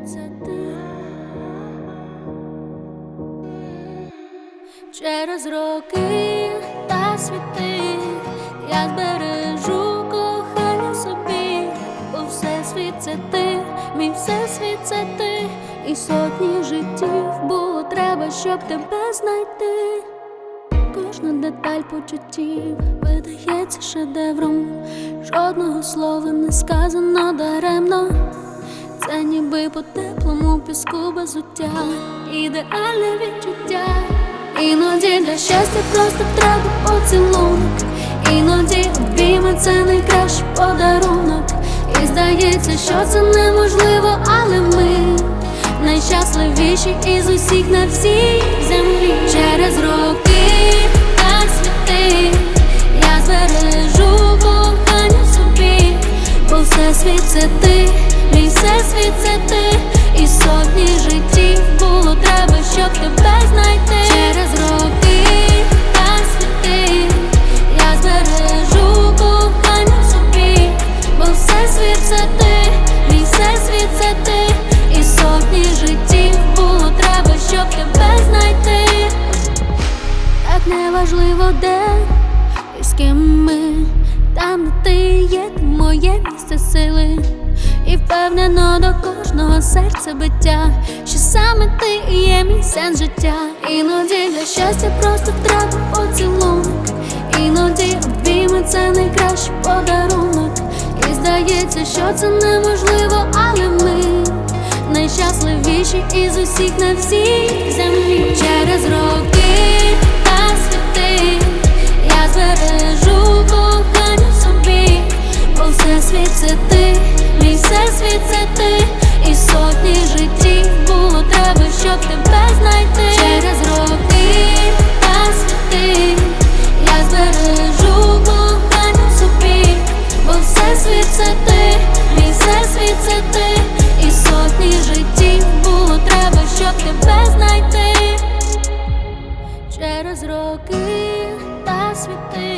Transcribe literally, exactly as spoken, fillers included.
це ти. Через роки та світи я збережу кохання собі, бо всесвіт це ти, мій всесвіт це ти, і сотні життів було треба, щоб тебе знайти. Кожна деталь почуттів видається шедевром, жодного слова не сказано даремно. Це ніби по теплому піску без уття, ідеальне відчуття. Іноді для щастя просто треба поцілунок, іноді обійми – це найкращий подарунок. І здається, що це неможливо, але ми найщасливіші із усіх на всій землі. Через роки та світи я збережу кохання собі, бо всесвіт це ти, мій всесвіт це ти, і сотні життів було треба, щоб тебе знайти. Через роки та світи я збережу кохання собі, бо всесвіт це ти, мій всесвіт це ти, і сотні життів було треба, щоб тебе знайти. Так неважливо де і з ким ми, там де ти є, ти моє місце сили. І впевнено до кожного серця биття, що саме ти і є мій сенс життя. Іноді для щастя просто треба поцілунок, іноді обійми – це найкращий подарунок. І здається, що це неможливо, але ми найщасливіші із усіх на всій землі. Через роки та світи я збережу кохання собі, бо всесвіт це ти, мій всесвіт це ти, і сотні життів було треба, щоб тебе знайти. Через роки та світи я збережу кохання собі, бо всесвіт це ти, мій всесвіт це ти, і сотні життів було треба, щоб тебе знайти. Через роки та світи